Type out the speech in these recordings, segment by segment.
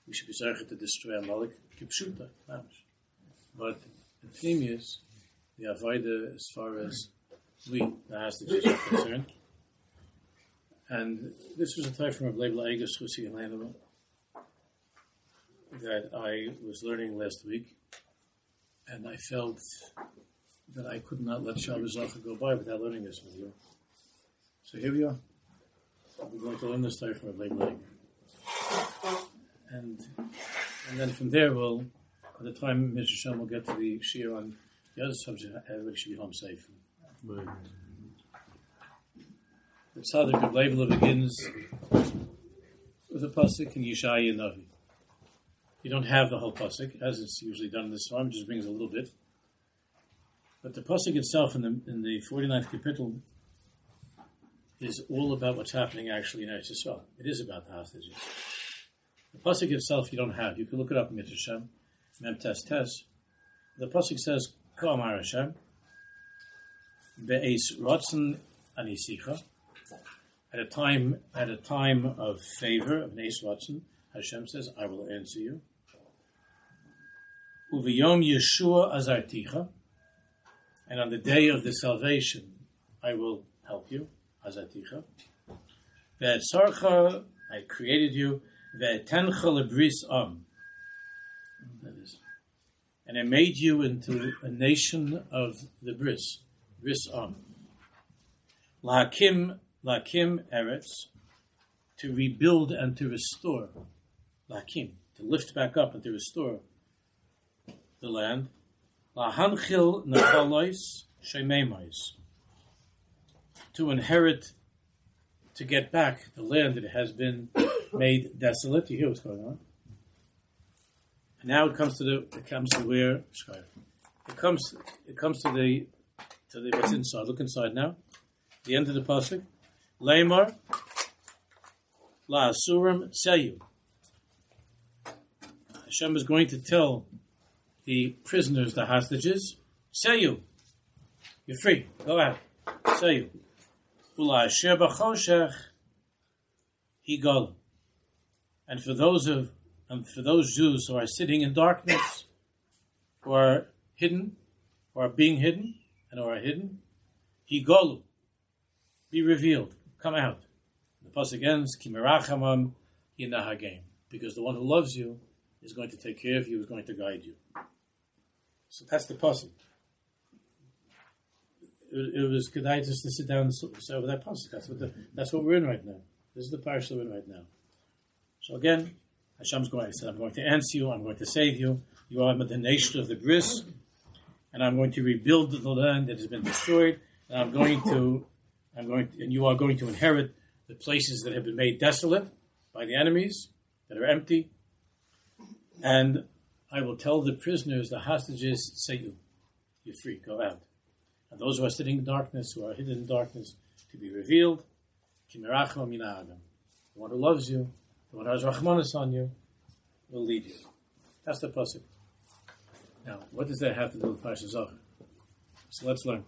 we should be zeichet to destroy Amalek, kipshuta, but the theme is the avodah as far as we, the hostages, are concerned. And this was a type from a Leibel Eges Chusi and Lanova that I was learning last week, and I felt that I could not let Shabbos Zacha go by without learning this with you. So here we are. We're going to learn this type from a Leibel Eges. And then from there, by the time Mr. Shem will get to the shiur on the other subject, everybody should be home safe. The Tzaddik of Leibel begins with a pasuk in Yeshayahu Navi. You don't have the whole pasuk, as it's usually done in this farm, just brings a little bit. But the pasuk itself in the 49th capital is all about what's happening actually in Eretz Yisrael. It is about the hostages. The pasuk itself you don't have. You can look it up in Mitzvah Shem, Mem Tes Tes. The pasuk says, Ka'amar Hashem, Be'ez Ratzon Anisicha. At a time of favor, of Be'ez Ratzon, Hashem says, I will answer you. Uviyom Yeshua Azarticha. And on the day of the salvation, I will help you. Azarticha. Ve'etzarcha, I created you. Ve'etencha lebris am. That is. And I made you into a nation of the bris am. Lahakim eretz, to rebuild and to restore. Lahakim, to lift back up and to restore the land. Lahanchil nachalois shemeimais, to inherit, to get back the land that has been made desolate. You hear what's going on? And now it comes to where it comes to the what's inside. Look inside now. The end of the pasuk. Leimar la asurim seyu. Hashem is going to tell the prisoners, the hostages, seyu, you're free. Go out. Seyu. Ula asher b'choshech higalu. And for those Jews who are sitting in darkness, who are hidden, who are being hidden, and who are hidden, higalu, be revealed, come out. The pasuk ends, ki merachamam yinahagim, because the one who loves you is going to take care of you, is going to guide you. So that's the pasuk. It was good just to sit down and say over that pasuk. That's what we're in right now. This is the parsha we're in right now. So again, Hashem's going to say, I'm going to answer you, I'm going to save you. You are the nation of the bris, and I'm going to rebuild the land that has been destroyed, and and you are going to inherit the places that have been made desolate by the enemies, that are empty. And I will tell the prisoners, the hostages, say you're free, go out. And those who are sitting in darkness, who are hidden in darkness, to be revealed. Ki meracham minahagim. The one who loves you, the one who has rachmanis on you, will lead you. That's the pasuk. Now, what does that have to do with Parsha Zacha? So let's learn.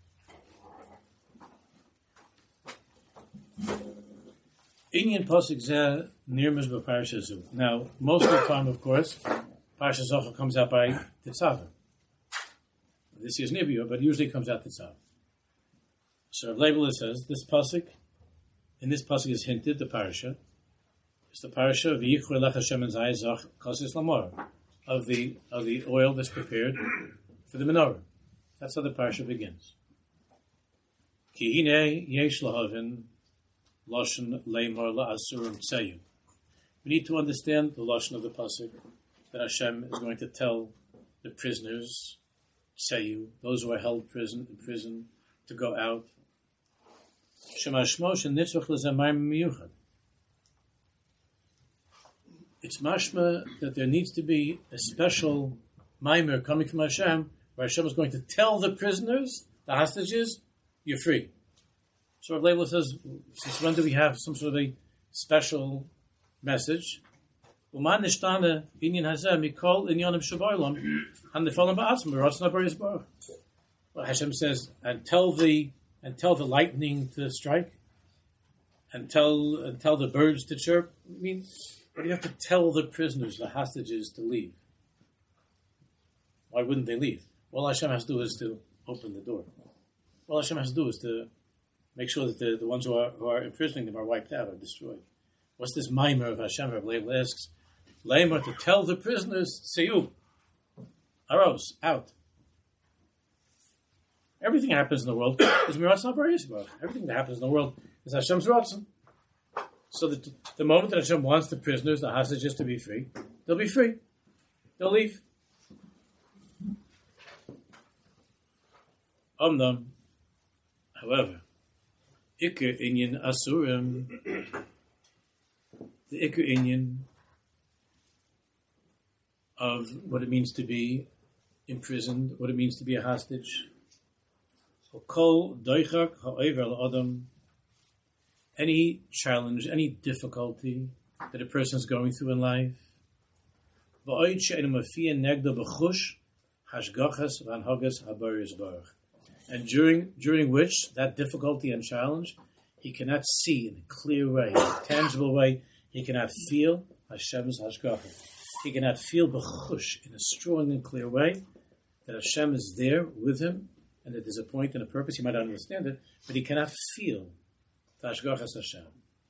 Inyan pasuk zeh nirmuz b'Parsha Zu. Now, most of the time, of course, Parsha Zacha comes out by Tetzaveh. This year's Nibiyah, but it usually comes out Tetzaveh. So Rav Leibel says in this pasuk is hinted the parasha. It's the parasha of Yichur Lech Hashem and Zayzach Kosis Lamor, of the oil that's prepared for the menorah. That's how the parasha begins. Ki hine yesh lahavin lashon leimar la'asurim tzeyu. We need to understand the lashon of the pasuk that Hashem is going to tell the prisoners, tzeyu, those who are held in prison, to go out. Shemashmo shenitzvach lezamayim miyuchad. It's mashma that there needs to be a special maimer coming from Hashem, where Hashem is going to tell the prisoners, the hostages, you're free. So Rav Leibel says, since when do we have some sort of a special message? Well, Hashem says, and tell the lightning to strike, and tell the birds to chirp. I mean, Why do you have to tell the prisoners, the hostages, to leave? Why wouldn't they leave? All Hashem has to do is to open the door. All Hashem has to do is to make sure that the ones who are imprisoning them are wiped out or destroyed. What's this mimer of Hashem? Rav Leibler asks, Leimer, to tell the prisoners, Seyu, Aros, out. Everything that happens in the world is Miratz Nabarayis. Everything that happens in the world is Hashem's Ratzon. So that the moment that Hashem wants the prisoners, the hostages, to be free, they'll be free. They'll leave. Omnam, however, Iker Inyan Asurim, the Iker Inyan of what it means to be imprisoned, what it means to be a hostage. Kol doichak ha'over adam, any challenge, any difficulty that a person is going through in life, v'oid she'enu mafia negdo b'chush hashgachas v'anhagas habaris baruch, and during which that difficulty and challenge, he cannot see in a clear way, in a tangible way. He cannot feel Hashem's hashgacha. He cannot feel b'chush in a strong and clear way that Hashem is there with him, and that there's a point and a purpose. He might not understand it, but he cannot feel the hashgachas Hashem.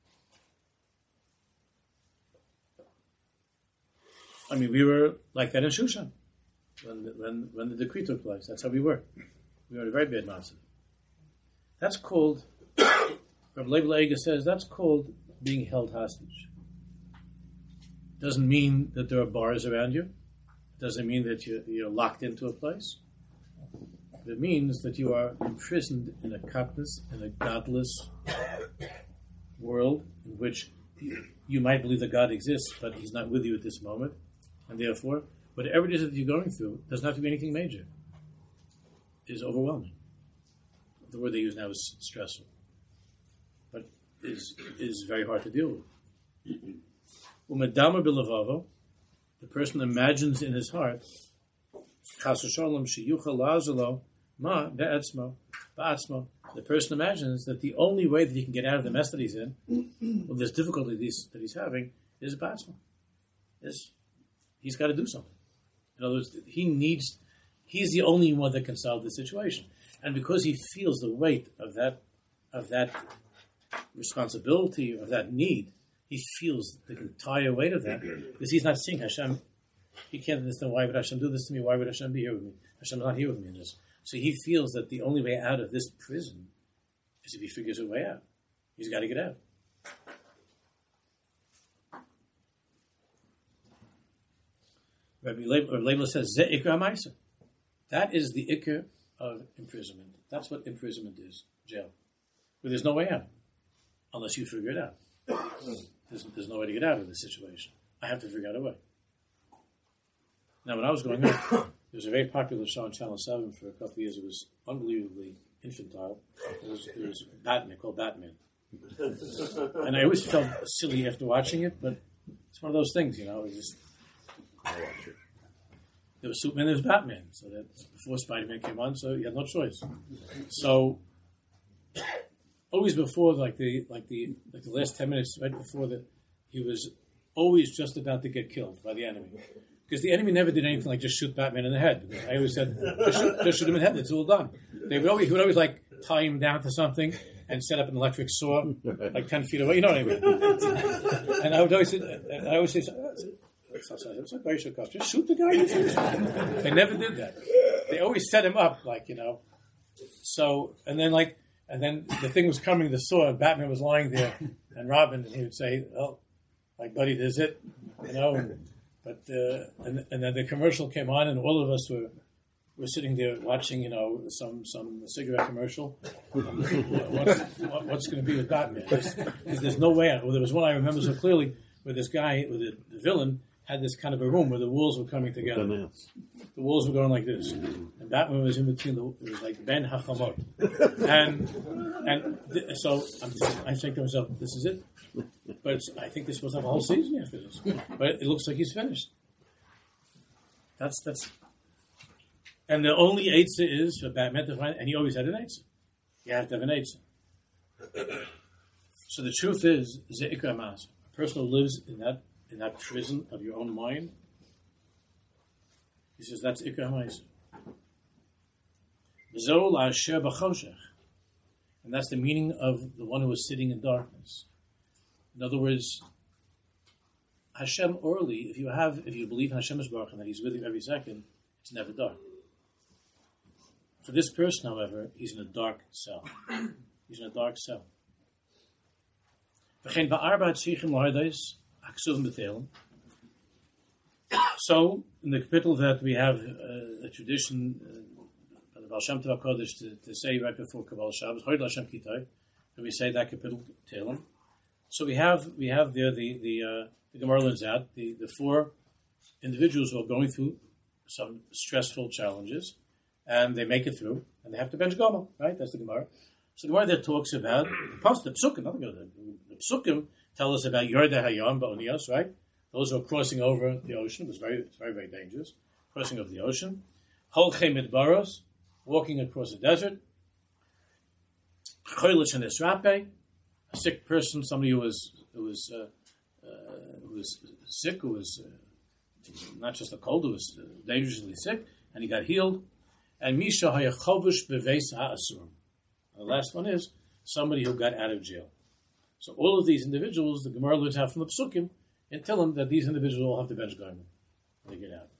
I mean, we were like that in Shushan when the decree took place. That's how we were. We were a very bad master. That's called, Rav Leibler Eger says, that's called being held hostage. Doesn't mean that there are bars around you. Doesn't mean that you're locked into a place. It means that you are imprisoned in a kapnas, in a godless world in which you might believe that God exists, but He's not with you at this moment. And therefore, whatever it is that you're going through doesn't have to be anything major. It is overwhelming. The word they use now is stressful, but is very hard to deal with. Umedama bilavavo, the person imagines in his heart, chas v'shalom sheyuchal la'azalo ma be'etzmo ba'atzmo. The person imagines that the only way that he can get out of the mess that he's in, or this difficulty that he's having, is ba'atzmo. He's got to do something. In other words, he's the only one that can solve the situation. And because he feels the weight of that responsibility, of that need, he feels the entire weight of that, because he's not seeing Hashem. He can't understand, why would Hashem do this to me? Why would Hashem be here with me? Hashem is not here with me in this. So he feels that the only way out of this prison is if he figures a way out. He's got to get out. Rabbi Leibler says, Ze ikra ma'isa. That is the ikr of imprisonment. That's what imprisonment is, jail. Where there's no way out, unless you figure it out. There's no way to get out of this situation. I have to figure out a way. Now, when I was growing up, there was a very popular show on Channel 7 for a couple of years. It was unbelievably infantile. It was Batman, called Batman. And I always felt silly after watching it, but it's one of those things, you know. It was just, there was Superman, there was Batman. So that before Spider-Man came on, so you had no choice. So always before, like the last 10 minutes, right before he was always just about to get killed by the enemy. Because the enemy never did anything like just shoot Batman in the head. I always said, just shoot him in the head, it's all done. He would always like tie him down to something and set up an electric saw like 10 feet away. You know what I mean? And I would always say, just shoot the guy. They never did that. They always set him up, like, you know. So, and then the thing was coming, the saw, and Batman was lying there, and Robin, and he would say, "Oh, like, buddy, this is it," you know. And then the commercial came on, and all of us were sitting there watching, you know, some cigarette commercial. What's going to be with Batman? Because there's no way out. Well, there was one I remember so clearly where this guy, where the villain, had this kind of a room where the walls were coming together. The walls were going like this, and Batman was in between. It was like Ben Hachamot, so I think to myself, "This is it." But I think they're supposed to have a whole season after this. But it looks like he's finished. That's. And the only eitzah is for Batman to find, and he always had an eitzah. You have to have an eitzah. So the truth is, Ze'ikra Mas, a person who lives in in that prison of your own mind. He says that's Ikar HaMaisa. And that's the meaning of the one who is sitting in darkness. In other words, Hashem orally, if you believe in Hashem Baruch and that He's with you every second, it's never dark. For this person, however, he's in a dark cell. He's in a dark cell. So, in the capital that we have a tradition by the Baal Shem Tov HaKodesh to say right before Kabbalah Shabbos, Hoyd Hashem Kitay, and we say that capital Tehillim. So we have there the Gemara learns out the four individuals who are going through some stressful challenges, and they make it through, and they have to bench Gomel, right? That's the Gemara. So the Gemara there talks about the Psukim. The Psukim tell us about Yordei Hayam Ba'onios, right? Those who are crossing over the ocean. It's very, very dangerous. Crossing over the ocean. Holchei Midbaros, walking across the desert. Cholich and Esrape, a sick person, somebody who was sick, who was not just a cold, who was dangerously sick, and he got healed. And Misha Hayachovush Beveis Ha'asurim. The last one is somebody who got out of jail. So all of these individuals, the Gemara learns out from the Psukim, and tell them that these individuals all have to bench garment when they get out.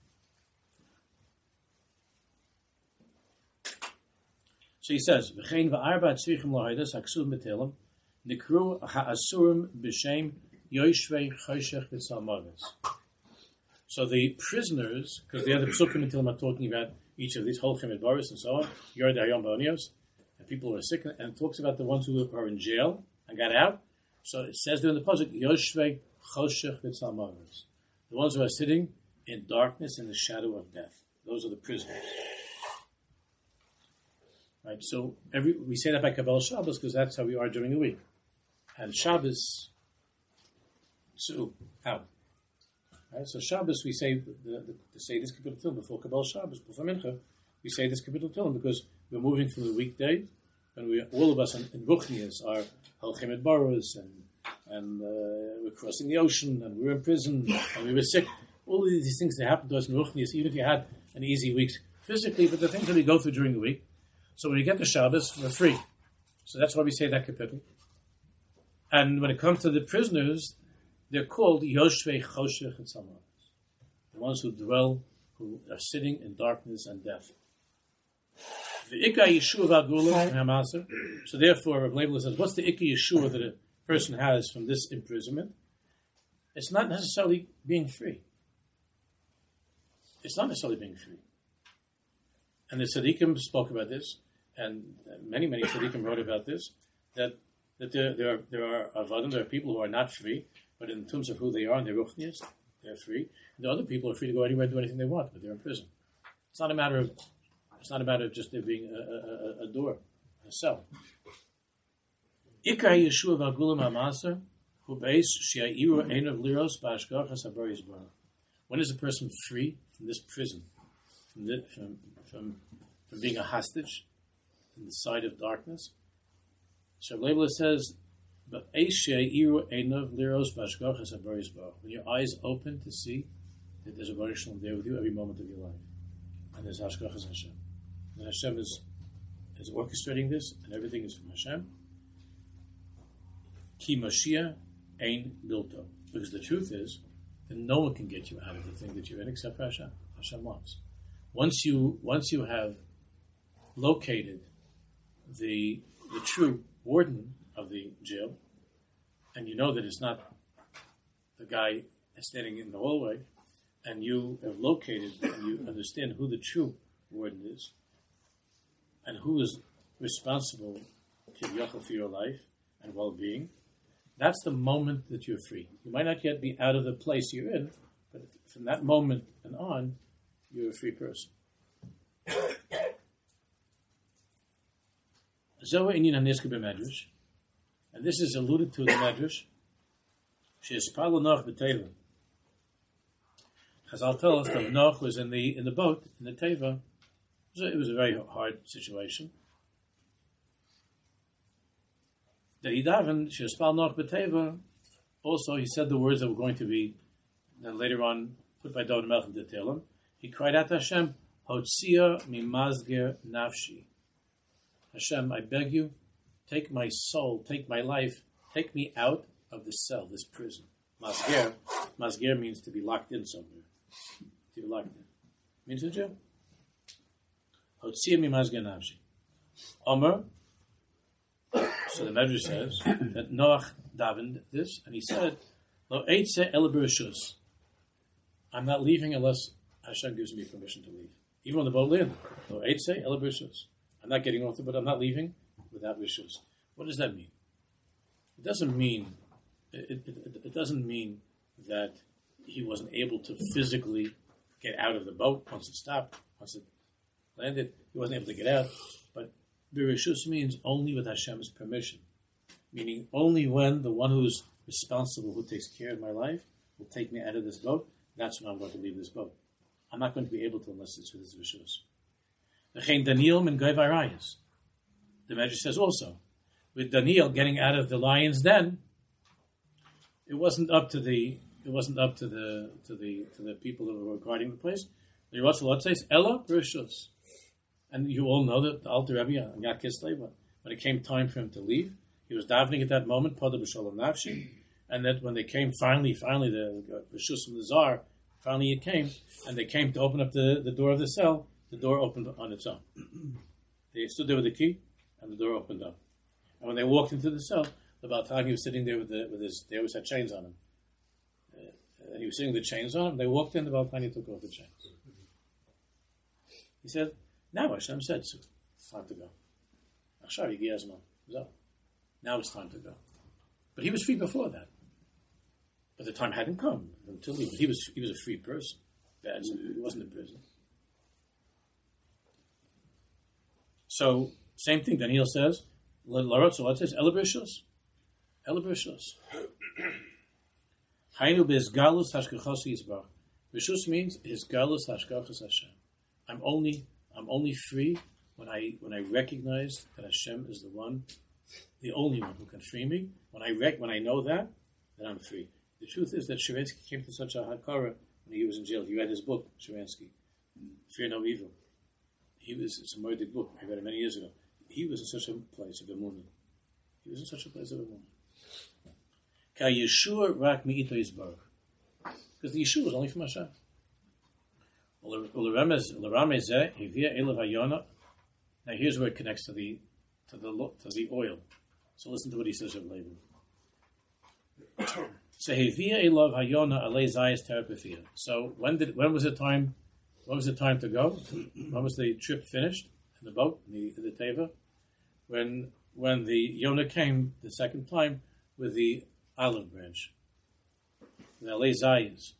So he says, "V'chein va'arba tzvichim lahaydus haksum betelim nikru ha'asurim b'shem yoshvei choshech v'tzalmavis." So the prisoners, because the other psukim and Tehillim are talking about each of these holchem and boris and so on, Yordei Hayam Ba'onios, and people who are sick, and it talks about the ones who are in jail and got out. So it says there in the pasuk, yoshvei choshech v'tzalmavis, the ones who are sitting in darkness and the shadow of death. Those are the prisoners. Right, so we say that by Kabbalah Shabbos because that's how we are during the week. And Shabbos, so out. Right, so Shabbos we say say this Kapitel Tehillim before Kabbalah Shabbos, before Mincha. We say this Kapitel Tehillim because we're moving from the weekday, and all of us in Ruchnias are Halchem Baros, and we're crossing the ocean, and we're in prison, and we were sick. All of these things that happen to us in Ruchnias, even if you had an easy week physically, but the things that we go through during the week. So when we get to Shabbos, we're free. So that's why we say that capital. And when it comes to the prisoners, they're called Yoshvei Choshech and Tzalmavis, the ones who are sitting in darkness and death. The Ikka Yeshua V'Agula Hamaser. So therefore, Rav Leibler says, what's the Ikka Yeshua that a person has from this imprisonment? It's not necessarily being free. It's not necessarily being free. And the tzaddikim spoke about this, and many tzaddikim wrote about this, that there are avadim, there are people who are not free, but in terms of who they are and their ruchnias, they're free. And the other people are free to go anywhere and do anything they want, but they're in prison. It's not a matter of just there being a door, a cell. Ikar Yeshua v'Agulam HaMaser hu beis she'a'iru einav liros ba'ashgachas habaris bara. When is a person free from this prison, from being a hostage in the side of darkness? So Leibler says, when your eyes open to see that there's a Baruch Shalom there with you every moment of your life, and there's Hashgachas Hashem, and Hashem is orchestrating this, and everything is from Hashem. Ki Mashiach ein bilto, because the truth is that no one can get you out of the thing that you're in except for Hashem. Hashem wants. Once you have located the true warden of the jail, and you know that it's not the guy standing in the hallway, and you have located and you understand who the true warden is, and who is responsible for your life and well-being, that's the moment that you're free. You might not yet be out of the place you're in, but from that moment and on, you're a free person. And this is alluded to in the Medrash. Chazal tell us that Noach was in the boat, in the Teva. It was a very hard situation. That he davened, Shespal Noach b'Teva, also he said the words that were going to be then later on put by David Melech in the Tehillim, he cried out to Hashem, Hotzia mimazger nafshi. Hashem, I beg you, take my soul, take my life, take me out of this cell, this prison. Masger means to be locked in somewhere. To be locked in. Means in jail. Hotzia mimazger nafshi. Omer, so the Medrash says that Noach davened this, and he said, Lo eitze el b'reshus. I'm not leaving unless Hashem gives me permission to leave. Even on the boat landed. Lo eitze el b'reshus. I'm not getting off the boat, I'm not leaving without reshus. What does that mean? It doesn't mean that he wasn't able to physically get out of the boat once it stopped, once it landed. He wasn't able to get out. But Bereshus means only with Hashem's permission. Meaning only when the one who's responsible, who takes care of my life, will take me out of this boat, that's when I'm going to leave this boat. I'm not going to be able to unless it's with his Reshus. Daniel min Goy Varayas. The Medrash says also, with Daniel getting out of the lion's den, it wasn't up to the people who were guarding the place. The Yerushalayim says, Ella Bereshus. And you all know that the Alter Rebbe, Yad Kislev, when it came time for him to leave, he was davening at that moment, Pada B'Shalom Nafshi, and that when they came, finally, the Reshus from the Tsar, finally it came, and they came to open up the door of the cell, the door opened on its own. They stood there with the key, and the door opened up. And when they walked into the cell, the Baal Tagi was sitting there with his, they always had chains on him. And he was sitting with the chains on him, they walked in, the Baal Tagi took off the chains. He said, now Hashem said, it's time to go. Now it's time to go. But he was free before that. But the time hadn't come until he was a free person. He wasn't in prison. So, same thing, Daniel says, Larot says, Elabrishus. Hainu bez galus hashkachas yisbach. Rishus means his galus hashkachas Hashem. I'm only free when I recognize that Hashem is the only one who can free me. When I know that, then I'm free. The truth is that Sharansky came to such a hakara when he was in jail. He read his book, Sharansky, Fear No Evil. It's a murdered book. I read it many years ago. He was in such a place of emunah. Because the Yeshua was only from Hashem. Now here's where it connects to the oil. So listen to what he says of Laban. So when was it time? When was the time to go? When was the trip finished in the boat, in the teva? When the Yonah came the second time with the olive branch, the alei zayis.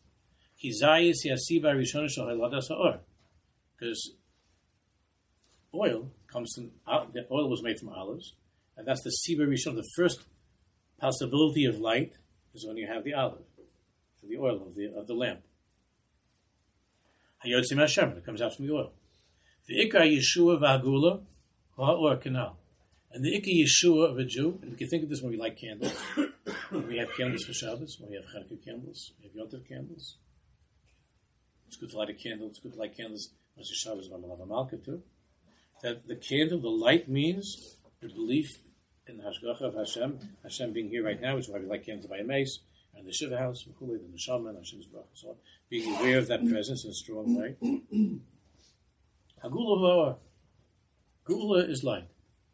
Because oil comes from the oil was made from olives, and that's the siba rishon. The first possibility of light is when you have the olive, the oil of the lamp. Hayotzim Hashem, it comes out from the oil. The ikar Yeshua v'agula ha'or kanal, and the ikar Yeshua of a Jew. And you can think of this when we light candles. When we have candles for Shabbos, when we have Chanukah candles, we have Yom Tov candles. It's good to light a candle. It's good to light candles when it's Shabbos, when Malav Malka too. That the candle, the light means the belief in the Hashgacha of Hashem. Hashem being here right now, which is why we light candles by a mace, and the Shiva house, the Neshama, and Hashem's Baruch. So being aware of that presence in a strong way. Hagula v'or. Gula is light.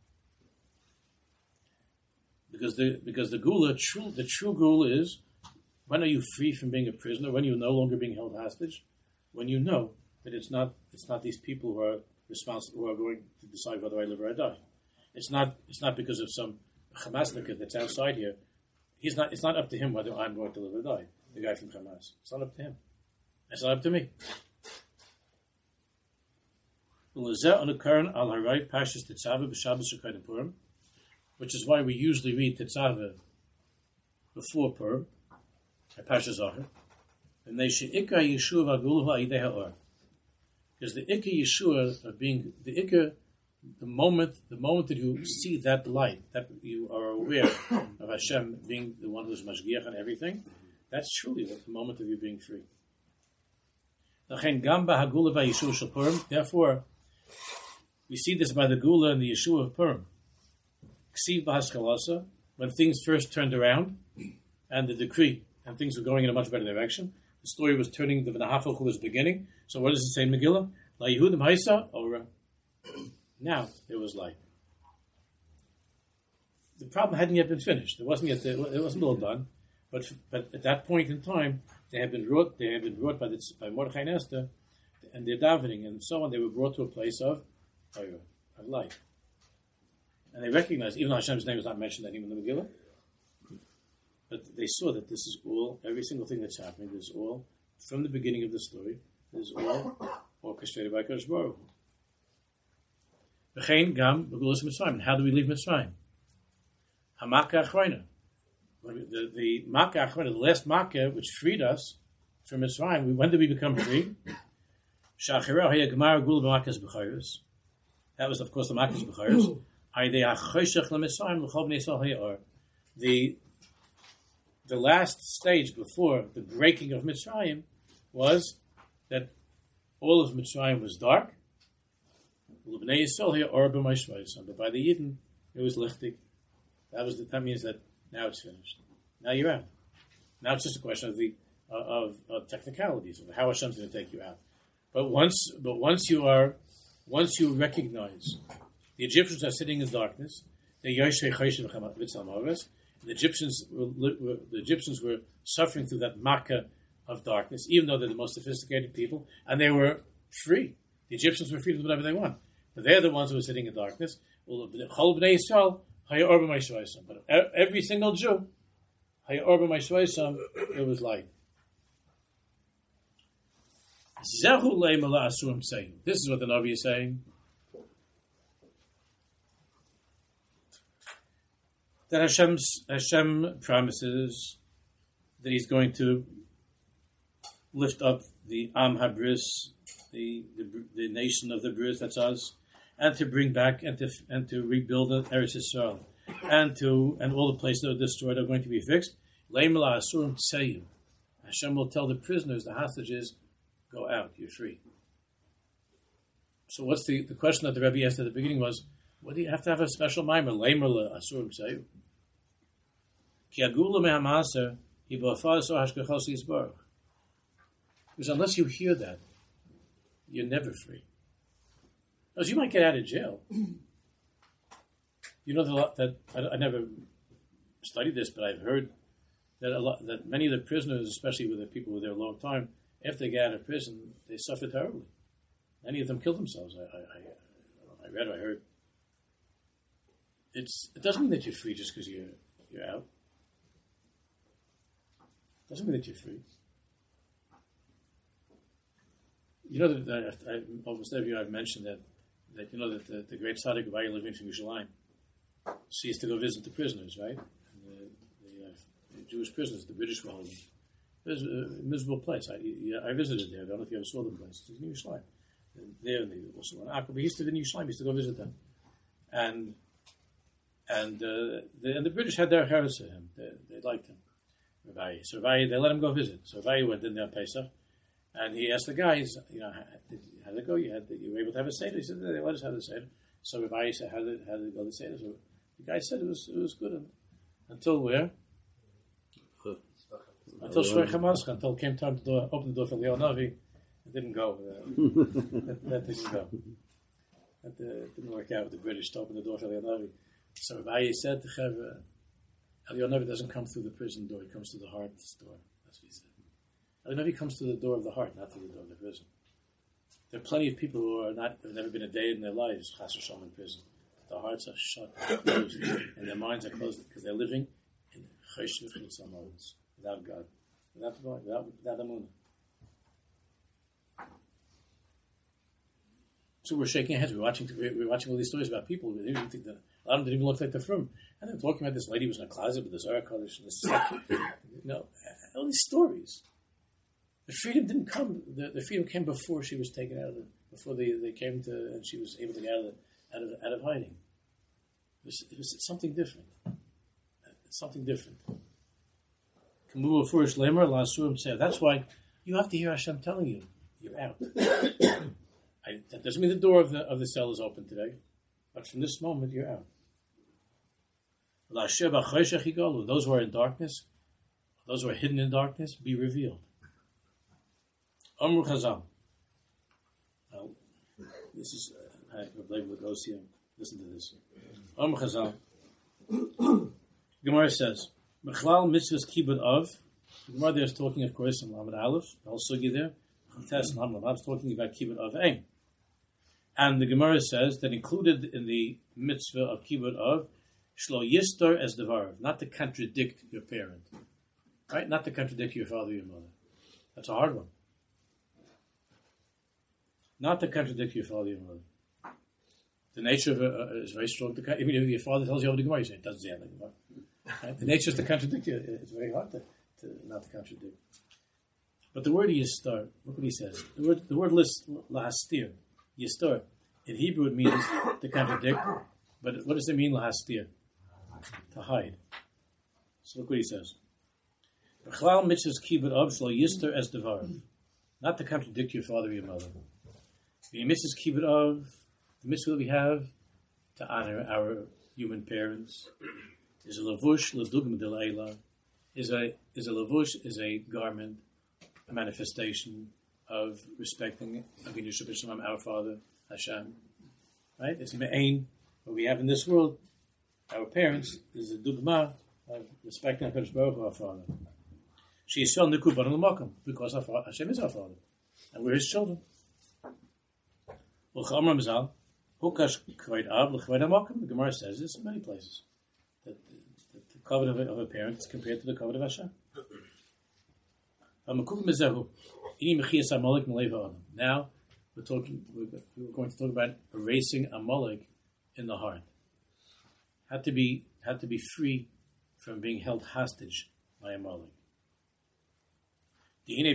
Because the gula, the true gula is, when are you free from being a prisoner? When you're no longer being held hostage? When you know that it's not these people who are responsible, who are going to decide whether I live or I die. It's not because of some Hamasnika that's outside here. It's not up to him whether I'm going to live or die. The guy from Hamas. It's not up to him. It's not up to me. Which is why we usually read Tetzaveh before Purim, at Parsha Zachor. And they should Ikar Yeshua v'aguluha Aidei ha'or. Because the Ikar Yeshua of being the Ikar, the moment that you see that light, that you are aware of Hashem being the one who's Mashgiach on everything, That's truly the moment of you being free. Therefore, we see this by the Gula and the Yeshua of Purim. When things first turned around, and the decree, and things were going in a much better direction, the story was turning, the V'nahafach was beginning. So what does it say in Megillah? La Yehudim Haisa Ora. Now there was light. The problem hadn't yet been finished. It wasn't all done. But at that point in time, they had been brought by Mordechai and Esther, and their davening and so on. They were brought to a place of light, and they recognized, even though Hashem's name was not mentioned anywhere in the Megillah, but they saw that this is all, every single thing that's happening, this is all from the beginning of the story. This is all orchestrated by Kadosh Baruch Hu. V'chein gam b'gulas Mitzrayim. And how do we leave Mitzrayim? Hamaka achroina. The Makkah, the last Makkah, which freed us from Mitzrayim, when did we become free? That was, of course, the Makkah's B'chayos. The last stage before the breaking of Mitzrayim was that all of Mitzrayim was dark. But by the Yidden, it was lichtig. That means that now it's finished. Now you're out. Now it's just a question of technicalities of how Hashem's going to take you out. But once you recognize the Egyptians are sitting in darkness, the Egyptians were suffering through that makkah of darkness, even though they're the most sophisticated people, and they were free. The Egyptians were free to do whatever they want, but they're the ones who were sitting in darkness. But every single Jew, it was light. This is what the Navi is saying. That Hashem promises that He's going to lift up the Am HaBris, the nation of the Bris, that's us, and to bring back and to rebuild Eretz Yisrael, and all the places that are destroyed are going to be fixed. Hashem will tell the prisoners, the hostages, go out, you're free. So what's the question that the Rebbe asked at the beginning was, what do you have to have a special mimer? Because unless you hear that, you're never free. Because you might get out of jail. You know that I never studied this, but I've heard that many of the prisoners, especially with the people who were there a long time, after they get out of prison, they suffer terribly. Many of them kill themselves. I read or I heard. It doesn't mean that you're free just because you're out. It doesn't mean that you're free. You know that almost every year I've mentioned that you know that the great tzaddik Rabbi Levin from Yerushalayim, she used to go visit the prisoners, right? And the Jewish prisoners, the British were holding. It was a miserable place. I visited there. I don't know if you ever saw the place. It's in Yerushalayim. There, and they also in Akko. But he used to live in Yerushalayim. He used to go visit them, and the British had their heresy to him. They liked him. Rabbi. So Rabbi, they let him go visit. So Rabbi went in there on Pesach, and he asked the guys, how did it go? You were able to have a seder? He said, they let us have a seder. So Rabbi said, how did it go to seder? So the guy said it was good until where? Until Shvei Chamascha, until it came time to open the door for Leon Navi, it didn't go. That didn't go. That didn't work out with the British to open the door for Leon Navi. So Rabbi said to Chevra, Leon Navi doesn't come through the prison door, he comes through the heart's door. That's what he said. Leon Navi comes through the door of the heart, not through the door of the prison. There are plenty of people who have never been a day in their lives, Chas v'Shalom, in prison. Their hearts are shut, closed, and their minds are closed because they're living in Chesed v'Chitzon, without God, without God, without Amunah. So we're shaking our heads. We're watching all these stories about people. We didn't think that a lot of them didn't even look like they're from. And they're talking about this lady who was in a closet with this Zohar Kodesh and this all these stories. The freedom didn't come. The freedom came before she was taken out of before they came to, and she was able to get out of hiding. It was something different. Something different. That's why you have to hear Hashem telling you, you're out. That doesn't mean the door of the cell is open today, but from this moment, you're out. Those who are in darkness, those who are hidden in darkness, be revealed. Amru Chazal. Now, this is, Rabbi Lugosia, listen to this. Amru Chazal. Gemara says, Mechlal mitzvahs kibbut of. The Gemara there is talking, of course, in Lamed Aleph, the whole sugi there. Chates and Lamed Aleph is talking about kibbut of Ein. And the Gemara says that included in the mitzvah of kibbut of, shlo yistor as devarav, not to contradict your parent. Right? Not to contradict your father or your mother. That's a hard one. Not to contradict your father or your mother. The nature of it is very strong. Even if your father tells you over the Gemara, you say, it doesn't say anything about it. Right? The nature is to contradict you. It's very hard to not to contradict. But the word yistor, look what he says. The word lahastir, yistor, in Hebrew it means to contradict. But what does it mean, lahastir? To hide. So look what he says. B'chlal mitzvahs kibbut av shlo yistor as devarav. Not to contradict your father or your mother. The mitzvahs kibbut av, the mitzvah that we have to honor our human parents, is a lavush l'dugma d'leila, is a lavush, is a garment, a manifestation of respecting Avinu Shabbat our Father, Hashem. Right? It's me'ain, what we have in this world. Our parents is a dugma of respecting HaKadosh Baruch Hu, our Father. She is Yisrael Niku Baran L'Makom, because Hashem is our Father, and we're His children. L'cha'amar Mizal, Hukash K'vayt Av L'ch'vayt HaMakom. The Gemara says this in many places, that the covenant of a parent is compared to the covenant of Hashem. Now we're going to talk about erasing Amalek in the heart. Had to be free from being held hostage by Amalek. When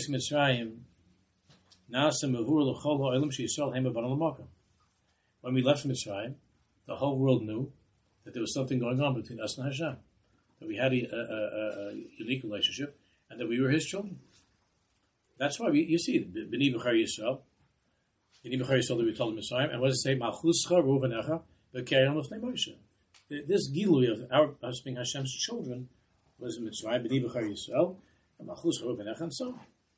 we left Mitzrayim, the whole world knew that there was something going on between us and Hashem, that we had a unique relationship, and that we were His children. That's why you see B'nai B'char Yisrael that we told Mitzrayim, and what does it say? Malchuscha Ruvanecha V'kerem L'fnei Moshe. This gilui of us being Hashem's children was in Mitzrayim, B'nai B'char Yisrael, and Malchuscha Ruvanecha, and so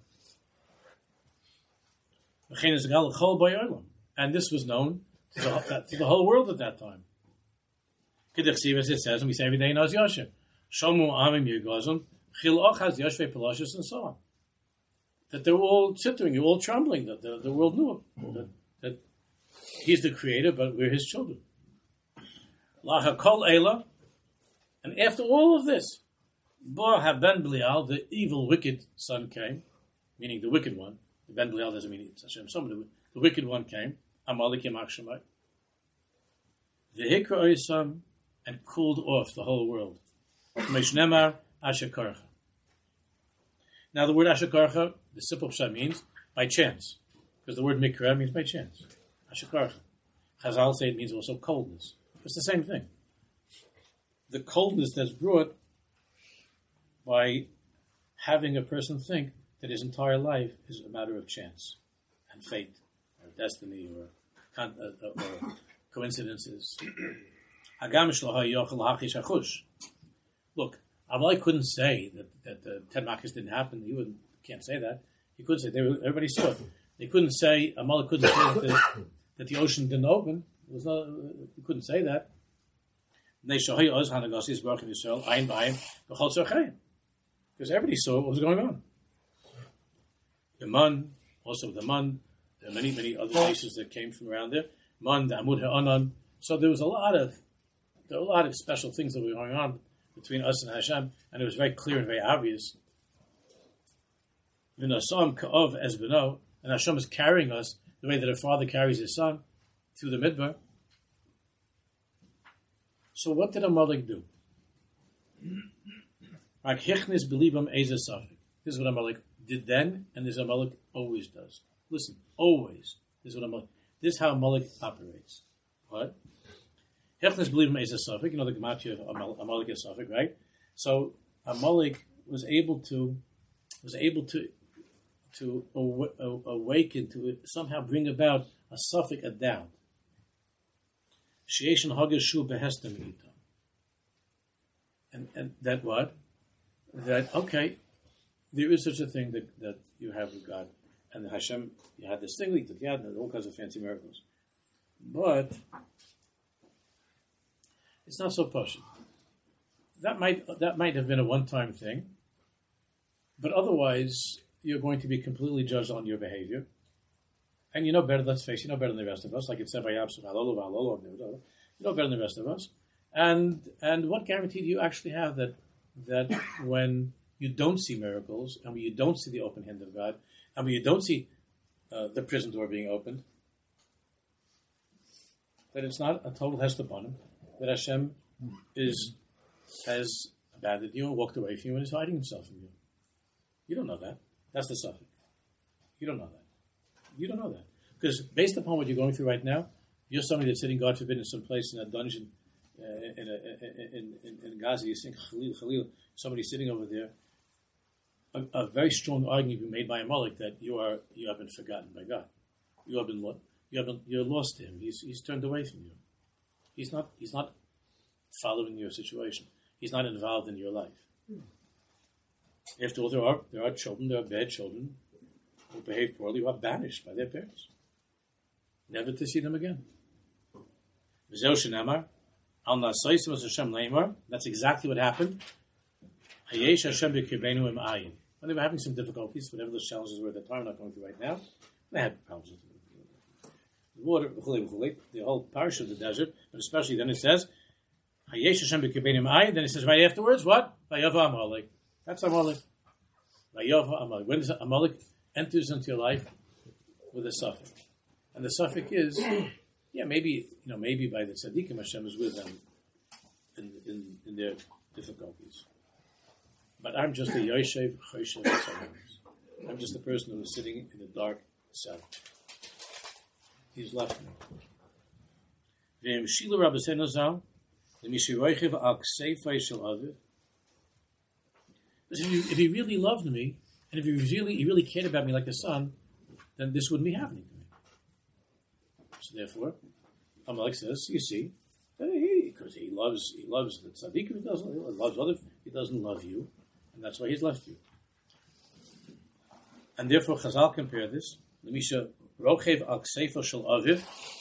on. And this was known to the whole world at that time. Kedechsiv, as it says, and we say every day in Oz Yosher, Shomu Amim Yirgozim, Chil Ochaz Yoshvei Peloshes, and so on. That they were all tittering, all trembling, that the world knew that He's the Creator, but we're His children. Lacha Kol Eila, and after all of this, Bo HaBen Belial, the evil, wicked son came, meaning the wicked one. The Ben Belial doesn't mean it's Hashem. The wicked one came, Amalek Yamach Shemai, V'hikra Oisam, and cooled off the whole world. Meshnemar Asher. Now the word Asher Karcha, the simple pshat means by chance, because the word Mikra means by chance. Asher Karcha. Chazal say it means also coldness. It's the same thing. The coldness that's brought by having a person think that his entire life is a matter of chance and fate or destiny or coincidences. Look, Amalek couldn't say that the 10 Makkahs didn't happen. He can't say that. He couldn't say. Everybody saw it. They couldn't say, Amalek couldn't say that the ocean didn't open. He couldn't say that. Because everybody saw what was going on. The Man, also the Man, there are many other nations that came from around there. Man, the Amud Ha'anan. So there were a lot of special things that were going on between us and Hashem, and it was very clear and very obvious. V'nosam ka'ov es b'no, and Hashem is carrying us the way that a father carries his son through the midbar. So what did Amalek do? This is what Amalek did then, and this Amalek always does. Listen, always. This is how Amalek operates. What? Hechnes believe him as a suffix. You know the gematria of Amalek is suffix, right? So Amalek was able to awaken, to somehow bring about a suffix, a doubt. And that what? That, okay, there is such a thing that you have with God. And Hashem, you had this thing with the Yad, and all kinds of fancy miracles. But it's not so posh. That might have been a one-time thing, but otherwise you're going to be completely judged on your behavior. And you know better, let's face it, you know better than the rest of us, like it said by Yabsuf, you know better than the rest of us. And what guarantee do you actually have that when you don't see miracles, and when you don't see the open hand of God, and when you don't see the prison door being opened, that it's not a total hestabonim, that Hashem has abandoned you and walked away from you and is hiding himself from you. You don't know that. That's the suffix. You don't know that. You don't know that. Because based upon what you're going through right now, you're somebody that's sitting, God forbid, in some place in a dungeon in Gaza. You think, Khalil, somebody sitting over there. A very strong argument being made by Amalek that you have been forgotten by God. You're lost to him. He's turned away from you. He's not following your situation. He's not involved in your life. After all, there are children, there are bad children who behave poorly, who are banished by their parents, never to see them again. That's exactly what happened. When they were having some difficulties, whatever those challenges were at the time, we're not going through right now, they had problems with the water, the whole parish of the desert, but especially then it says, then it says right afterwards, what? That's Amalek. When does Amalek enters into your life with a suffix, and the suffix is, maybe by the tzaddikim Hashem is with them in their difficulties. But I'm just a Yoshev Choshev. I'm just a person who is sitting in the dark cell. He's left me. If he really loved me, and if he really cared about me like the son, then this wouldn't be happening to me. So therefore, Amalek says, you see, because he loves the tzaddik, he doesn't love you, and that's why he's left you. And therefore, Chazal compare this. Lemisha rochev al kseifa shel aviv.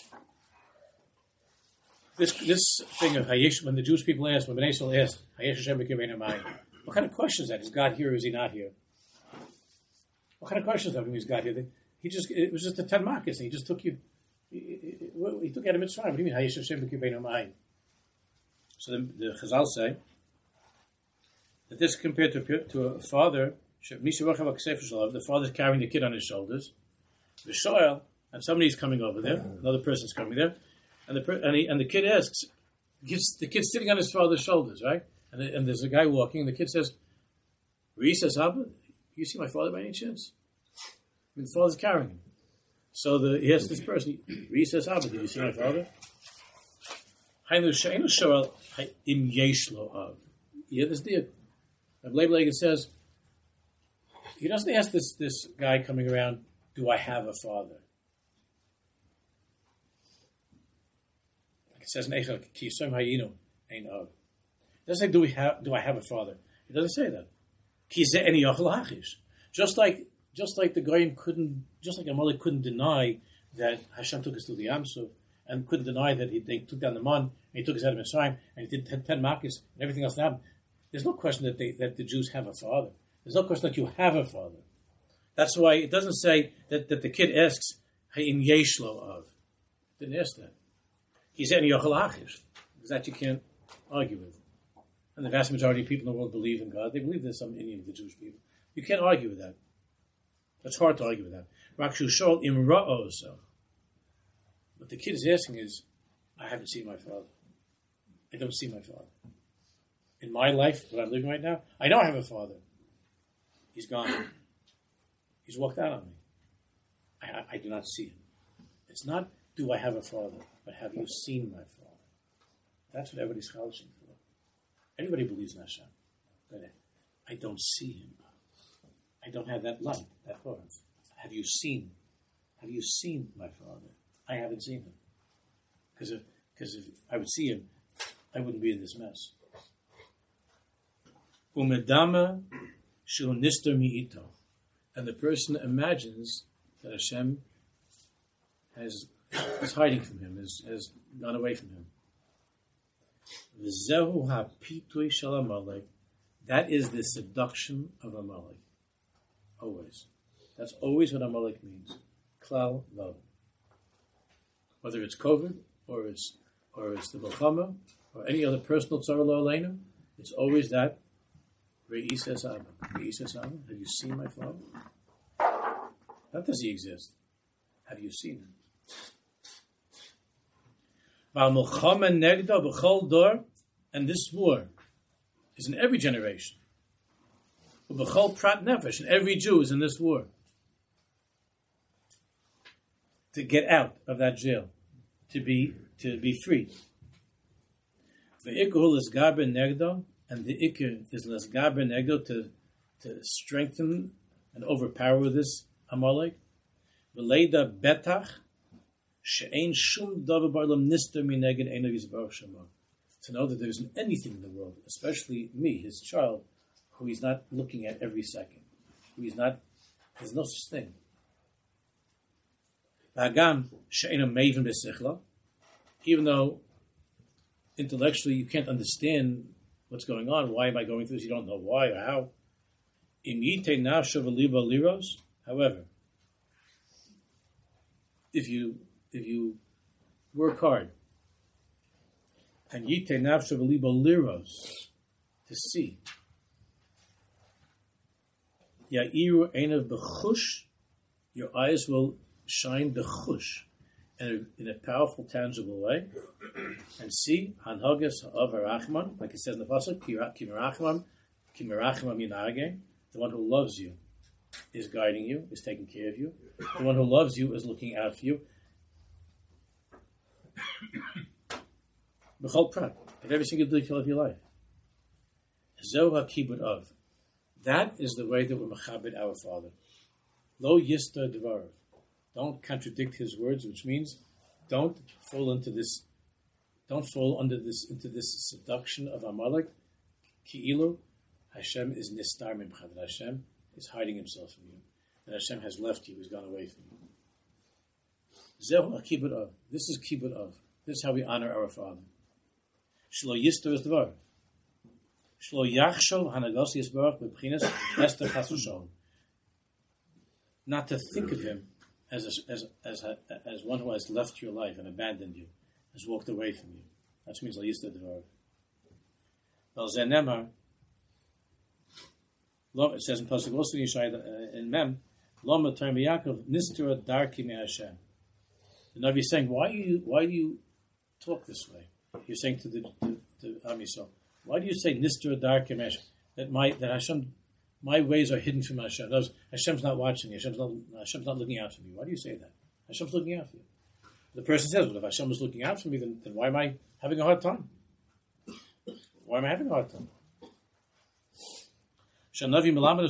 This thing of Hayesh, when the Jewish people asked, when Bnei Yisrael asked, Hayesh Hashem b'kiveinu mayim, what kind of question is that? Is God here or is he not here? What kind of question is that when he's God here? It was just a 10 markers, and he just took you. He took you out of Mitzrayim. What do you mean, Hayesh Hashem b'kiveinu mayim? So the Chazal say that this is compared to a father. The father's carrying the kid on his shoulders. The shoel, and somebody's coming over there. Another person's coming there, and the kid asks. The kid's sitting on his father's shoulders, right? And there's a guy walking, and the kid says, "Reese says, Abba, you see my father by any chance?" I mean, the father's carrying him. So he asks this person, Reese says, Abba, did you see my father? Yeah, this deal. It says, he doesn't ask this guy coming around, do I have a father? Like it says in Eichel, Ki Yisrael Hayinu Ein Av. It doesn't say, do I have a father? It doesn't say that. Ki Ze Eni Yochel Hachish. Just like the Goyim just like Amalek couldn't deny that Hashem took us to the Yamsuf, and couldn't deny that they took down the man, and he took us out of Mitzrayim, and he did 10 Makkos, and everything else happened. There's no question that the Jews have a father. There's no question that you have a father. That's why it doesn't say that the kid asks, Ha'im Yeshlo of. It didn't ask that. He said, Yochel Hachish. Because that you can't argue with. And the vast majority of people in the world believe in God. They believe there's some Indian of the Jewish people. You can't argue with that. It's hard to argue with that. Rakshu Shol Im Ra'o so. What the kid is asking is, I haven't seen my father. I don't see my father. In my life, what I'm living right now, I know I have a father. He's gone. He's walked out on me. I do not see him. It's not, do I have a father, but have you seen my father? That's what everybody's chalishing for. Everybody believes in Hashem. I don't see him. I don't have that light, that aura. Have you seen? Have you seen my Father? I haven't seen him. Because if I would see him, I wouldn't be in this mess. Umedama shu nister mi'ito. And the person imagines that Hashem is hiding from him, has gone away from him. V'zehu ha'pitui shel Amalek. That is the seduction of Amalek. Always. That's always what Amalek means. Klal love. Whether it's COVID or it's the Milchama or any other personal tzara lo aleinu, it's always that. Re'is es Abba. Re'is es Abba. Have you seen my Father? Not does he exist. Have you seen him? And this war is in every generation. B'chol prat nefesh, and every Jew is in this war to get out of that jail, to be free. The ikul is gaber negdo, and the ikir is les gaber negdo to strengthen and overpower this Amalek. V'leida betach she'ein shum davar ba'olam nister mineged einav yisbarach shemo. To know that there isn't anything in the world, especially me, his child, who he's not looking at every second. There's no such thing. Even though intellectually you can't understand what's going on, why am I going through this? You don't know why or how. However, if you work hard, and yite nafsho v'libo liros, to see, ya'iru einav b'chush, your eyes will shine b'chush, in a powerful, tangible way, and see hanhagas ha'av harachman, like it says in the pasuk, kimirachman yinage, the one who loves you is guiding you, is taking care of you. The one who loves you is looking out for you. B'chol prat, of every single detail of your life. Zoh ha'kibud of. That is the way that we're mechabed our Father. Lo yista dvarav. Don't contradict his words, which means don't fall into this seduction of Amalek. Ki'ilu, Hashem is nistar mimcha. That Hashem is hiding himself from you. That Hashem has left you, he's gone away from you. Zoh ha'kibud of. This is kibud of. This is how we honor our Father. Shlo yista is dvarav. Shlo yachshov hanagos yisbarach b'pchinas Esther Chasv'Shalom. Not to think of him as one who has left your life and abandoned you, has walked away from you. That means lo yista dvarav. Well, zenemar. It says in pasuk also in Mem, Lo matar miyakov nistura darki me Hashem. The Navi is saying, why do you talk this way? You're saying to Am Yisrael, why do you say nistura darki me Hashem? That Hashem, my ways are hidden from Hashem. Hashem's not watching you. Hashem's not looking out for me. Why do you say that? Hashem's looking out for you. The person says, well, if Hashem was looking out for me, then why am I having a hard time? Why am I having a hard time? And the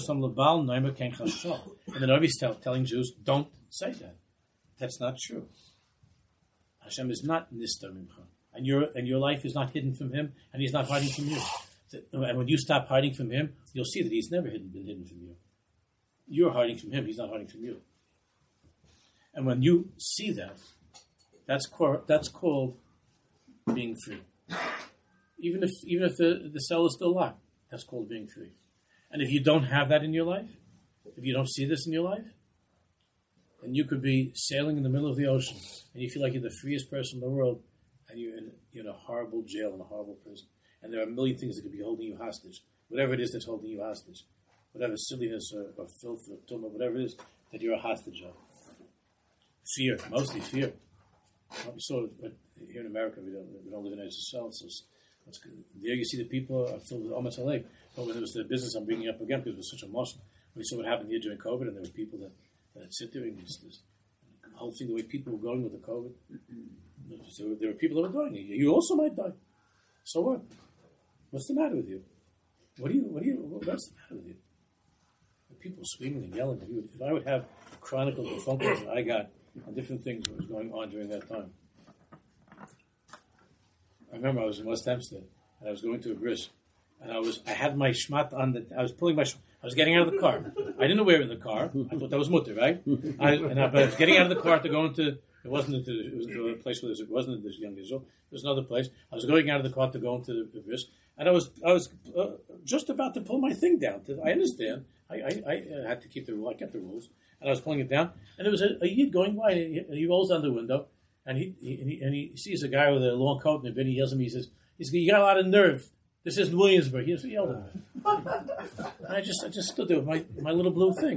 Navi is telling Jews, don't say that. That's not true. Hashem is not nistar mimcha, and your life is not hidden from him, and he's not hiding from you. And when you stop hiding from him, you'll see that he's never been hidden from you. You're hiding from him; he's not hiding from you. And when you see that, that's called being free. Even if the cell is still locked, that's called being free. And if you don't have that in your life, if you don't see this in your life, then you could be sailing in the middle of the ocean and you feel like you're the freest person in the world, and you're in a horrible jail, in a horrible prison. And there are a million things that could be holding you hostage. Whatever it is that's holding you hostage. Whatever silliness or filth or tumah, whatever it is that you're a hostage of. Fear, mostly fear. So here in America, we don't live in Israel, so there you see the people are filled with Ometz Haleg. But when it was the business I'm bringing up again, because it was such a mosque, we saw what happened here during COVID, and there were people that sit there and this whole thing, the way people were going with the COVID. There were people that were dying. You also might die. So what? What's the matter with you? what's the matter with you? People screaming and yelling. If I would have chronicled the phone calls that I got on different things that was going on during that time. I remember I was in West Hempstead and I was going to a bris, and I had my shmat on I was getting out of the car. I didn't know we were in the car. I thought that was mutter, right? But I was getting out of the car to go into. It wasn't a place where it wasn't this young Israel. It was another place. I was going out of the car to go into the bris, and I was just about to pull my thing down. I understand. I had to keep the rule. I kept the rules, and I was pulling it down. And there was a yid going by, and he rolls down the window, and he sees a guy with a long coat and a beard. He yells at me. He says, "You got a lot of nerve. This isn't Williamsburg." He yelled at me. And I just stood there with my little blue thing.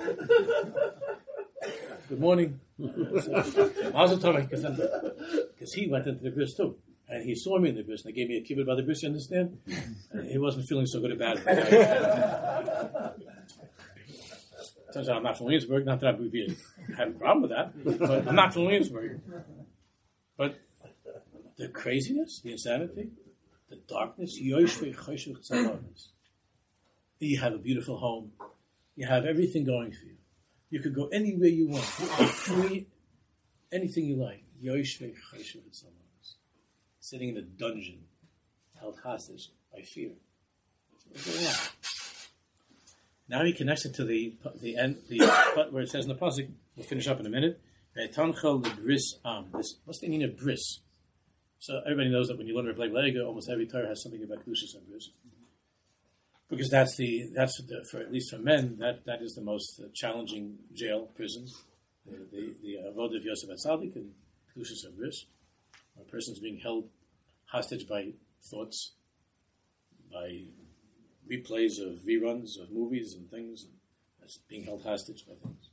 Good morning. Mazel tov, because he went into the bris too. And he saw me in the bris, and they gave me a kibbutz by the bris, you understand? And he wasn't feeling so good about it. Turns out I'm not from Williamsburg, not that I would have a problem with that, but I'm not from Williamsburg. But the craziness, the insanity, the darkness, you have a beautiful home, you have everything going for you. You could go anywhere you want, free, anything you like. Sitting in a dungeon, held hostage by fear. What's going on? Now he connects it to the end, where it says in the pasuk. We'll finish up in a minute. What's the meaning of bris? So everybody knows that when you learn Rebbe Lega, almost every Torah has something about kedushas and bris, because that's for at least for men that is the most challenging jail prison. The avodah of Yosef Atzadik and kedushas and bris. A person's being held hostage by thoughts, by replays of reruns of movies and things. That's being held hostage by things.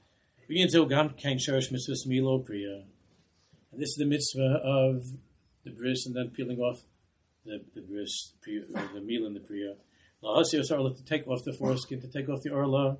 And this is the mitzvah of the bris, and then peeling off the bris, the meal and the priya. To take off the foreskin, to take off the orla.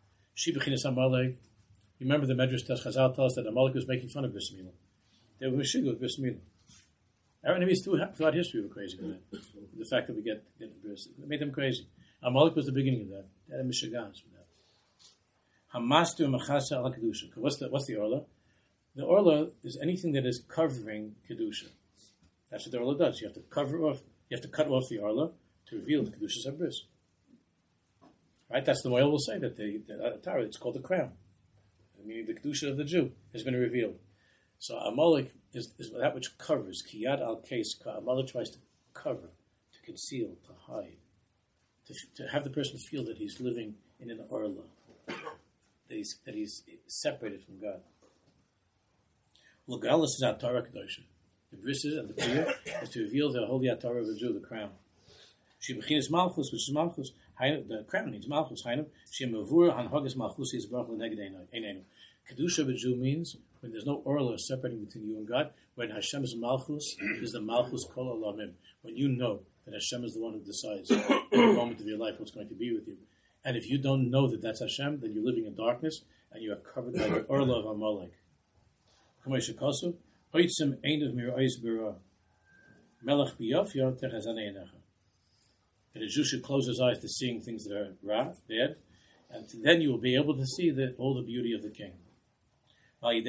Remember the Medrash Chazal tells us that Amalek was making fun of bris milah. They were mishig with bris milah. Our enemies throughout history were crazy with that. The fact that we get bris, it made them crazy. Amalek was the beginning of that. They had mishigas from that. Hamastu machasa ala kedusha. What's the orla? The orla is anything that is covering kedusha. That's what the orla does. You have to cover off. You have to cut off the orla to reveal the kedushas of bris. Right? That's the way we'll say that the Torah. It's called the crown, meaning the kedusha of the Jew has been revealed. So Amalek is that which covers. Kiyad al case. Amalek tries to cover, to conceal, to hide, to have the person feel that he's living in an orla, that he's separated from God. L'galas is Torah kedusha. The bris and the priya is to reveal the holy Torah of the Jew, the crown. She bechinas malchus, which is malchus. The crown means malchus. She mavur hanhagas malchus is baruch l'neged einenu. Kedusha of a Jew means when there's no orla separating between you and God. When Hashem is malchus, is the malchus kol olamim. When you know that Hashem is the one who decides in the moment of your life what's going to be with you. And if you don't know that that's Hashem, then you're living in darkness and you are covered by the orla of Amalek. Kamei oitzim einav mir ois bera melech biyofya techazanei enecha. That a Jew should close his eyes to seeing things that are bad, and then you will be able to see all the beauty of the King. And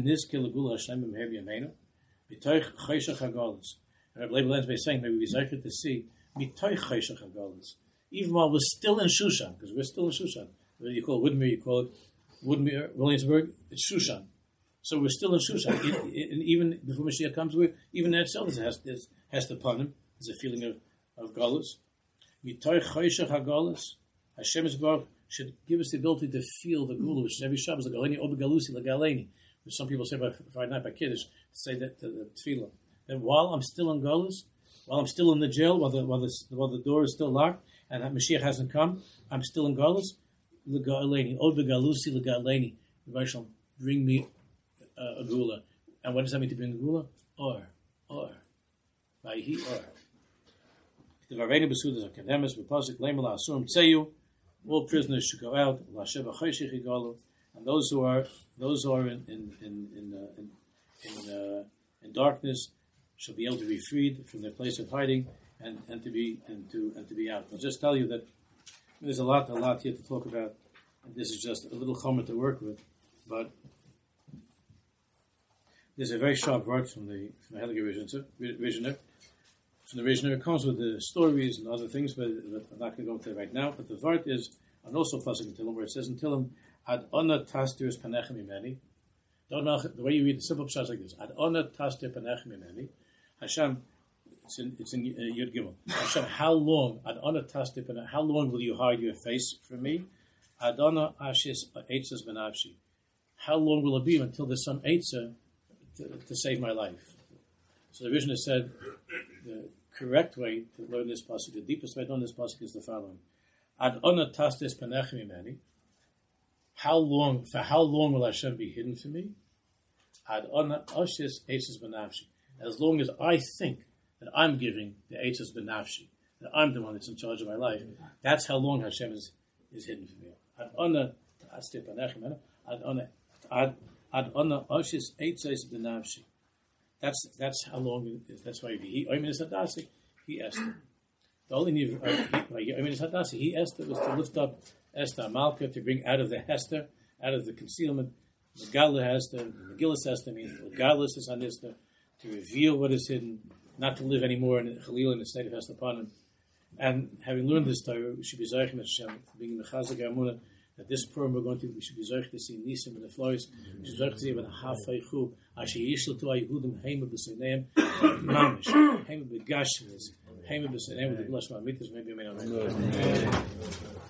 Rabbi Leib ends by saying, maybe we zeichet to see even while we're still in Shushan, because we're still in Shushan. Whether you call it Woodmere, you call it Woodmere, Williamsburg, it's Shushan. So we're still in Shushan. And even before Mashiach comes, even that itself has to pun him. There's a feeling of galus. Hashem should give us the ability to feel the gula, which is every Shabbos, the galeni, obegalusi, the galeni, which some people say by Friday night by Kiddush, to say that the tefillah. Then while I'm still in galus, while I'm still in the jail, while the door is still locked, and Mashiach hasn't come, I'm still in galus. The galeni, obegalusi, the galeni. Bring me a gula. And what does that mean to bring a gula? Or. Vayhi or. The Vareni Basudas of Kedemis, Bapasik, Lemela, Asurim, Tseyu, all prisoners should go out, Lasheva Chayshich Yigalu, and those who are in darkness shall be able to be freed from their place of hiding, and to be out. I'll just tell you that there's a lot here to talk about. And this is just a little chomer to work with, but there's a very sharp word from the Heilige Visioner. From the Visioner, it comes with the stories and other things, but I'm not going to go into it right now. But the word is, and also pasuk in Tehillim, where it says in Tehillim, Ad ona tastir panechem imeni. The way you read the simple pshat like this: Ad ona tastir panechem imeni. Hashem, it's in Yud Gimel. Hashem, how long? Ad ona tastir panechem. How long will you hide your face from me? Ad ona ashis eitzas benavshi. How long will it be until there's some eitzah to save my life? So the Visioner said the correct way to learn this pasuk, the deepest way to learn this pasuk is the following: Ad ona tastis panechem imeni. For how long will Hashem be hidden from me? Ad ona ashis eitzas benavshi. As long as I think that I'm giving the eitzas benavshi, that I'm the one that's in charge of my life, that's how long Hashem is hidden from me. Ad ona tastis panechem imeni. Ad ona ashis eitzas benavshi. That's how long. That's why he asked him. The only he asked him was to lift up Esther Malka, to bring out of the Hester, out of the concealment, the Megala Hester, the Megillas Hester means the Megillas is on Esther, to reveal what is hidden, not to live anymore in Chalil in the state of Hester Panim. And having learned this Torah, we should be Zayich Hashem, being the Chazak Amunah, that this program we should be Zayich to see Nisim and the Floris, we should be Zayich to see about Hafaychu, Asher Yishel to Ayehudim, Heima B'Seneim, Mamish, Heima B'Gashmis, Heima B'Seneim, with the Glash Mamitas, maybe I may not.